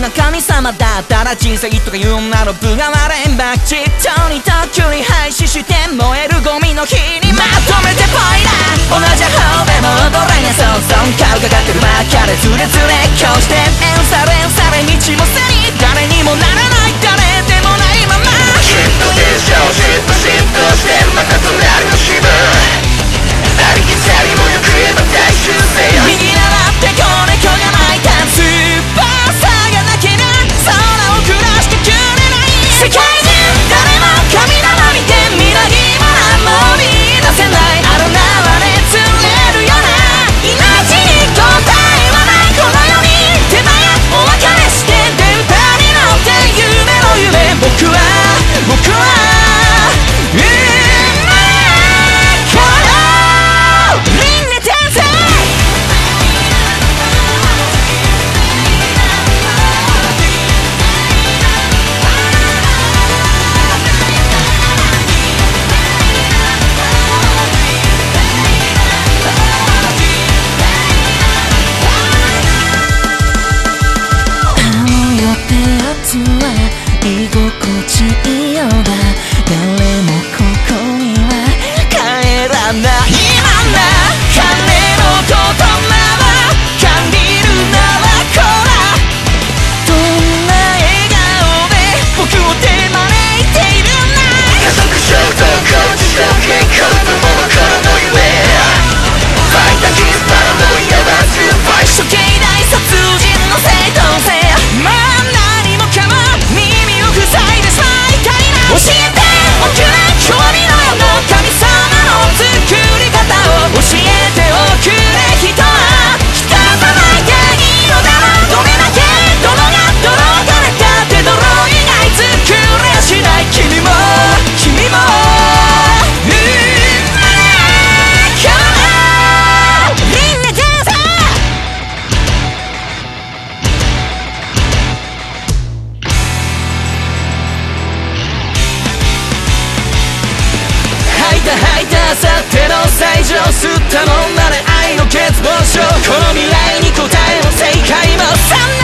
が神様だったら人生とかいう女の分が割れんばちっとにとっくに廃止して燃えるゴミの火にまとめてポイだ同じ方でも踊れねそうそう顔がかってるばっかでズレズレこうして連鎖連鎖で道も背に誰にもならない誰でもないままシフトでしょシフトしてまた隣の自分ありきたりもよく言えば大修正右習って子猫が鳴いたスーパーサーがなけりゃ空を暮らしてくれない世界中誰も神棚見てみなぎも何も見出せないあの名は熱れるような命に答えはないこの世に手前お別れして電波に乗って夢の夢僕は居心地いいようだ誰もここには帰らない今な彼の言葉を感じるならこらどんな笑顔で僕を手招いているんだ家族衝動コーチ証券コードもの頃の夢ファイターキスパラノイアはスーパー処刑大殺人の正当性まあ何もかも耳を塞いでしまいたいな教えておくれ興味の世の神様の作り方を教えておくれ人は汚ない鍵色だろどれだけ泥が泥がれたって泥以外作れやしない君も吐いたあさっての最上吸ったもんだね愛の欠乏症この未来に答えも正解も